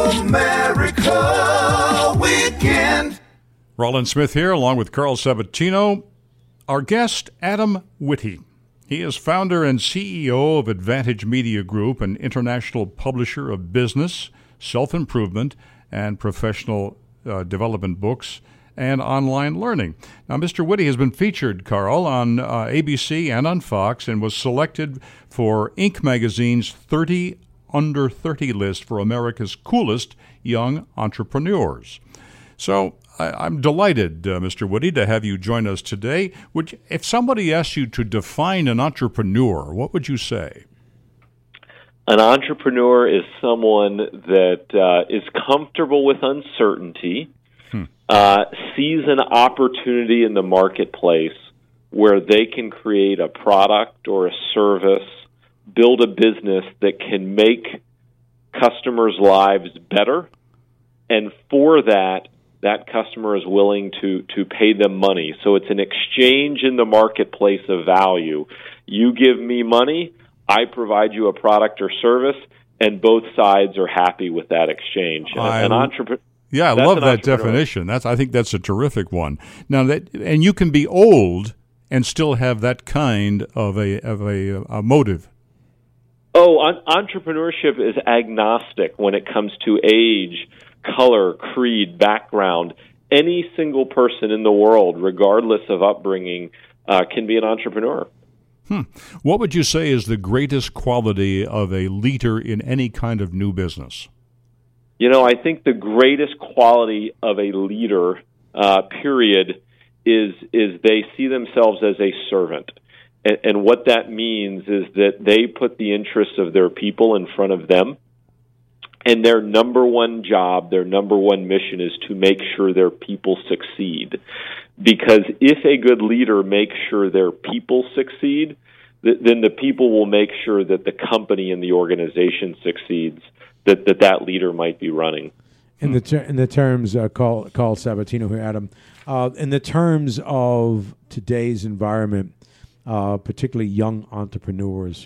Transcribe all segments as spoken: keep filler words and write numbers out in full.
America Weekend. Roland Smith here, along with Carl Sabatino. Our guest, Adam Whitty. He is founder and C E O of Advantage Media Group, an international publisher of business, self-improvement, and professional uh, development books and online learning. Now, Mister Whitty has been featured, Carl, on uh, A B C and on Fox, and was selected for Inc. magazine's thirty under thirty list for America's coolest young entrepreneurs. So I, I'm delighted, uh, Mister Whitty, to have you join us today. Would you, if somebody asked you to define an entrepreneur, what would you say? An entrepreneur is someone that uh, is comfortable with uncertainty, hmm. uh, sees an opportunity in the marketplace where they can create a product or a service, build a business that can make customers' lives better, and for that, that customer is willing to, to pay them money. So it's an exchange in the marketplace of value. You give me money, I provide you a product or service, and both sides are happy with that exchange. I, an entrepreneur. Yeah, I love that definition. That's I think that's a terrific one. Now that, and you can be old and still have that kind of a of a, a motive. Oh, un- entrepreneurship is agnostic when it comes to age, color, creed, background. Any single person in the world, regardless of upbringing, uh, can be an entrepreneur. Hmm. What would you say is the greatest quality of a leader in any kind of new business? You know, I think the greatest quality of a leader, uh, period, is is they see themselves as a servant. And, and what that means is that they put the interests of their people in front of them. And their number one job, their number one mission is to make sure their people succeed. Because if a good leader makes sure their people succeed, th- then the people will make sure that the company and the organization succeeds that that, that leader might be running. In the ter- in the terms, uh, Carl, Carl Sabatino here, Adam, uh, in the terms of today's environment, uh, particularly young entrepreneurs,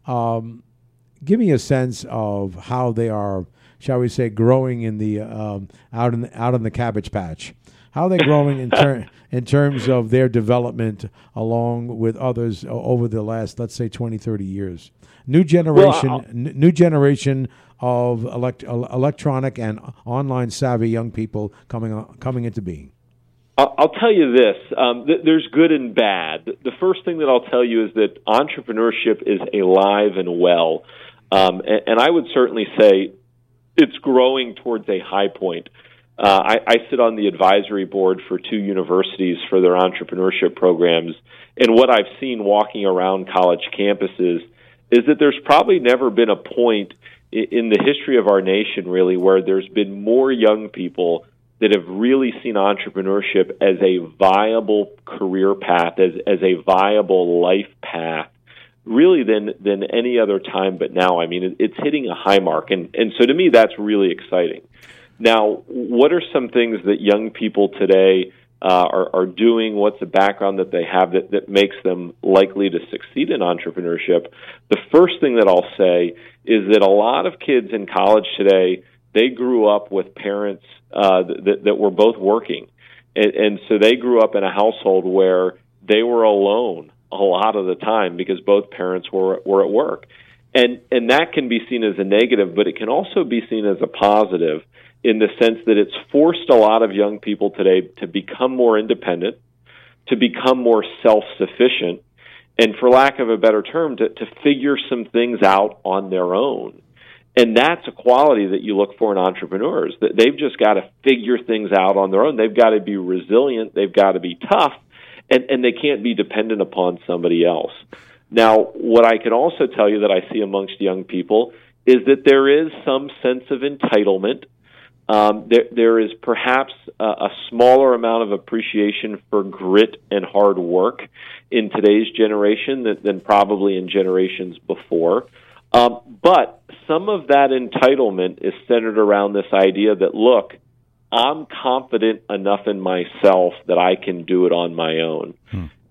um, give me a sense of how they are, shall we say, growing in the um, out in the, out in the cabbage patch. How are they growing in, ter- in terms of their development along with others over the last, let's say, twenty, thirty years? New generation, well, n- new generation of elect- electronic and online savvy young people coming on, coming into being. I'll, I'll tell you this: um, th- there's good and bad. The first thing that I'll tell you is that entrepreneurship is alive and well, um, and, and I would certainly say it's growing towards a high point. Uh, I, I sit on the advisory board for two universities for their entrepreneurship programs, and what I've seen walking around college campuses is that there's probably never been a point in, in the history of our nation, really, where there's been more young people that have really seen entrepreneurship as a viable career path, as, as a viable life path, really than than any other time but now. I mean, it, it's hitting a high mark, and, and so to me, that's really exciting. Now, what are some things that young people today uh, are, are doing? What's the background that they have that, that makes them likely to succeed in entrepreneurship? The first thing that I'll say is that a lot of kids in college today, they grew up with parents uh, that, that were both working. And, and so they grew up in a household where they were alone a lot of the time because both parents were, were at work. And, and that can be seen as a negative, but it can also be seen as a positive, in the sense that it's forced a lot of young people today to become more independent, to become more self-sufficient, and for lack of a better term, to, to figure some things out on their own. And that's a quality that you look for in entrepreneurs, that they've just got to figure things out on their own. They've got to be resilient, they've got to be tough, and, and they can't be dependent upon somebody else. Now, what I can also tell you that I see amongst young people is that there is some sense of entitlement. Um, there, there is perhaps a, a smaller amount of appreciation for grit and hard work in today's generation than, than probably in generations before. Um, but some of that entitlement is centered around this idea that, look, I'm confident enough in myself that I can do it on my own. Hmm.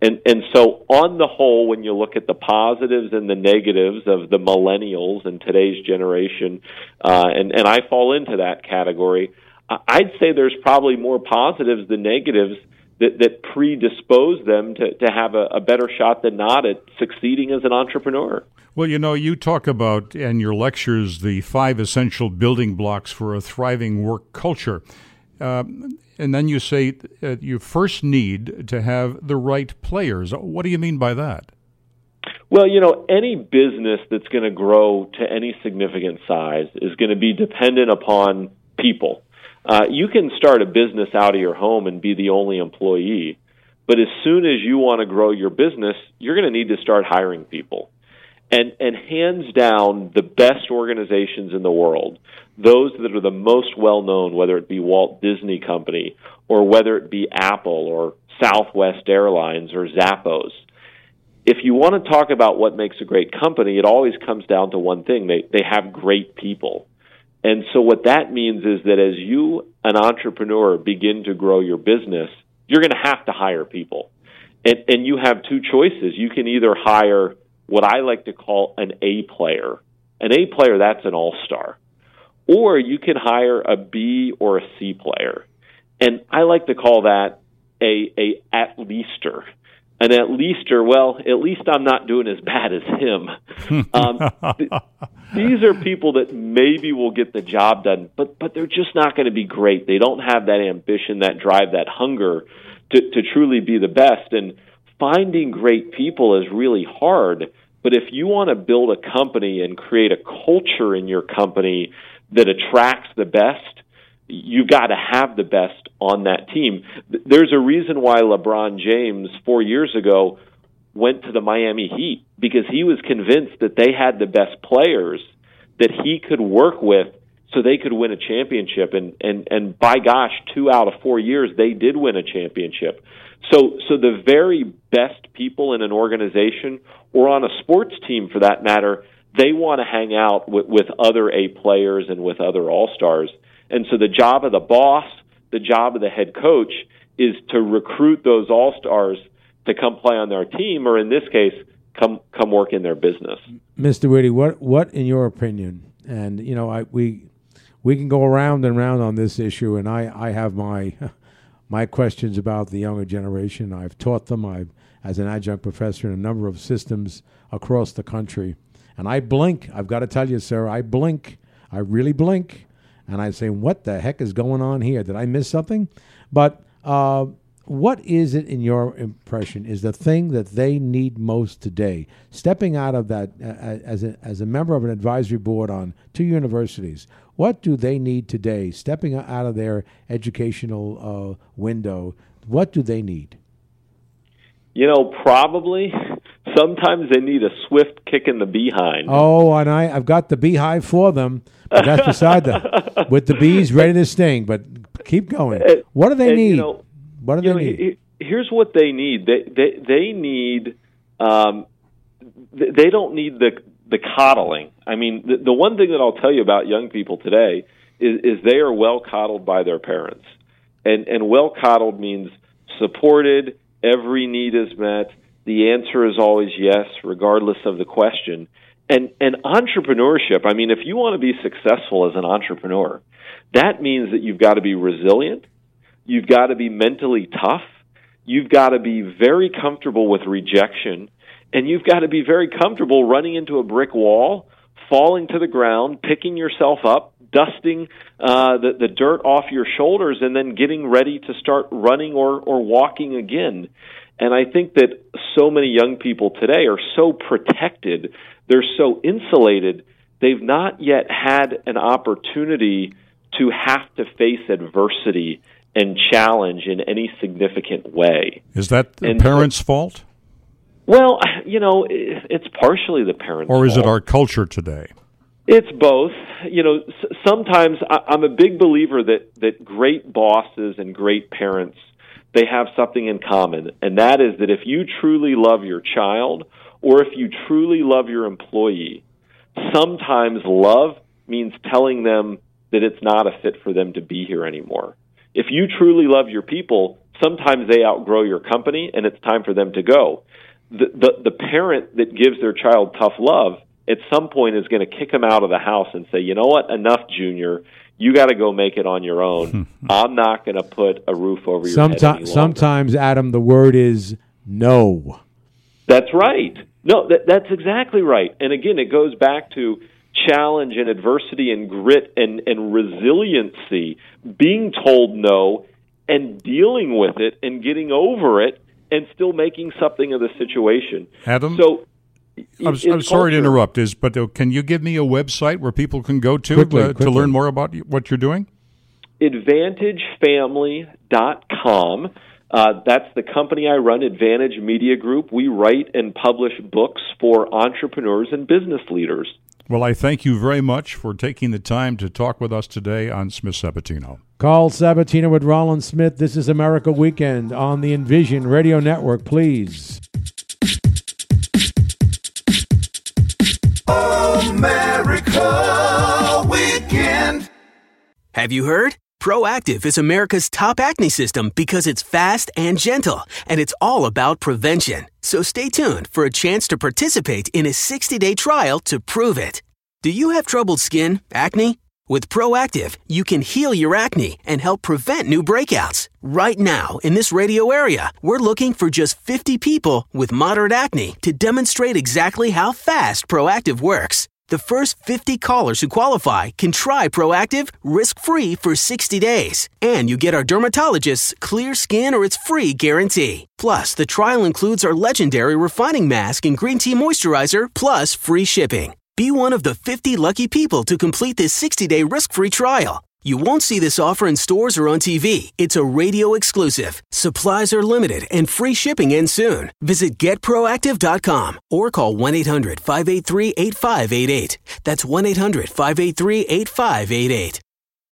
And and so on the whole, when you look at the positives and the negatives of the millennials and today's generation, uh, and, and I fall into that category, I'd say there's probably more positives than negatives that, that predispose them to, to have a, a better shot than not at succeeding as an entrepreneur. Well, you know, you talk about in your lectures the five essential building blocks for a thriving work culture. Um, and then you say uh, you first need to have the right players. What do you mean by that? Well, you know, any business that's going to grow to any significant size is going to be dependent upon people. Uh, you can start a business out of your home and be the only employee, but as soon as you want to grow your business, you're going to need to start hiring people. And, and hands down, the best organizations in the world, those that are the most well-known, whether it be Walt Disney Company or whether it be Apple or Southwest Airlines or Zappos, if you want to talk about what makes a great company, it always comes down to one thing. They, they have great people. And so what that means is that as you, an entrepreneur, begin to grow your business, you're going to have to hire people. And, and you have two choices. You can either hire what I like to call an A player. An A player, that's an all-star. Or you can hire a B or a C player. And I like to call that a, a at-leaster. An at-leaster, well, at least I'm not doing as bad as him. um, th- these are people that maybe will get the job done, but but they're just not going to be great. They don't have that ambition, that drive, that hunger to, to truly be the best. And finding great people is really hard. But if you want to build a company and create a culture in your company that attracts the best, you got to have the best on that team. There's a reason why LeBron James, four years ago, went to the Miami Heat, because he was convinced that they had the best players that he could work with so they could win a championship. And, and, and by gosh, two out of four years, they did win a championship. So, so the very best people in an organization or on a sports team, for that matter, they want to hang out with, with other A players and with other all-stars. And so the job of the boss, the job of the head coach, is to recruit those all-stars to come play on their team, or in this case, come come work in their business. Mister Whitty, what what in your opinion? And you know, I we we can go around and around on this issue, and I, I have my my questions about the younger generation. I've taught them. I've as an adjunct professor in a number of systems across the country, and I blink. I've got to tell you, sir, I blink. I really blink. And I say, what the heck is going on here? Did I miss something? But uh, what is it, in your impression, is the thing that they need most today? Stepping out of that uh, as a, as a member of an advisory board on two universities, what do they need today? Stepping out of their educational uh, window, what do they need? You know, probably sometimes they need a swift kick in the behind. Oh, and I, I've got the beehive for them. But that's beside them. With the bees ready to sting, but keep going. What do they and, need? You know, what do they know, need? Here's what they need. They they they need. Um, they don't need the the coddling. I mean, the, the one thing that I'll tell you about young people today is, is they are well coddled by their parents, and and well coddled means supported. Every need is met. The answer is always yes, regardless of the question. And, and entrepreneurship, I mean, if you want to be successful as an entrepreneur, that means that you've got to be resilient, you've got to be mentally tough, you've got to be very comfortable with rejection, and you've got to be very comfortable running into a brick wall, falling to the ground, picking yourself up, dusting uh, the, the dirt off your shoulders, and then getting ready to start running or, or walking again. And I think that so many young people today are so protected, they're so insulated, they've not yet had an opportunity to have to face adversity and challenge in any significant way. Is that the and parents' so, fault? Well, you know, it's partially the parents' fault. Or is it our culture today? It's both. You know, sometimes I'm a big believer that, that great bosses and great parents, they have something in common, and that is that if you truly love your child or if you truly love your employee, sometimes love means telling them that it's not a fit for them to be here anymore. If you truly love your people, sometimes they outgrow your company, and it's time for them to go. The, the, the parent that gives their child tough love at some point is going to kick them out of the house and say, you know what, enough, Junior. You got to go make it on your own. I'm not going to put a roof over your Someti- head any longer. Sometimes, Adam, the word is no. That's right. No, that, that's exactly right. And again, it goes back to challenge and adversity and grit and, and resiliency, being told no and dealing with it and getting over it and still making something of the situation. Adam? So, I'm, I'm sorry culture, to interrupt, is but uh, can you give me a website where people can go to quickly, uh, quickly. to learn more about what you're doing? advantage family dot com. Uh, that's the company I run, Advantage Media Group. We write and publish books for entrepreneurs and business leaders. Well, I thank you very much for taking the time to talk with us today on Smith Sabatino. Carl Sabatino with Rollins Smith. This is America Weekend on the Envision Radio Network, please. America Weekend. Have you heard? Proactive is America's top acne system because it's fast and gentle, and it's all about prevention. So stay tuned for a chance to participate in a sixty-day trial to prove it. Do you have troubled skin, acne? With Proactive, you can heal your acne and help prevent new breakouts. Right now, in this radio area, we're looking for just fifty people with moderate acne to demonstrate exactly how fast Proactive works. The first fifty callers who qualify can try Proactive risk-free for sixty days. And you get our dermatologist's clear skin or it's free guarantee. Plus, the trial includes our legendary refining mask and green tea moisturizer, plus free shipping. Be one of the fifty lucky people to complete this sixty-day risk-free trial. You won't see this offer in stores or on T V. It's a radio exclusive. Supplies are limited and free shipping ends soon. Visit get proactive dot com or call one eight hundred five eight three eight five eight eight. That's one eight hundred five eight three eight five eight eight.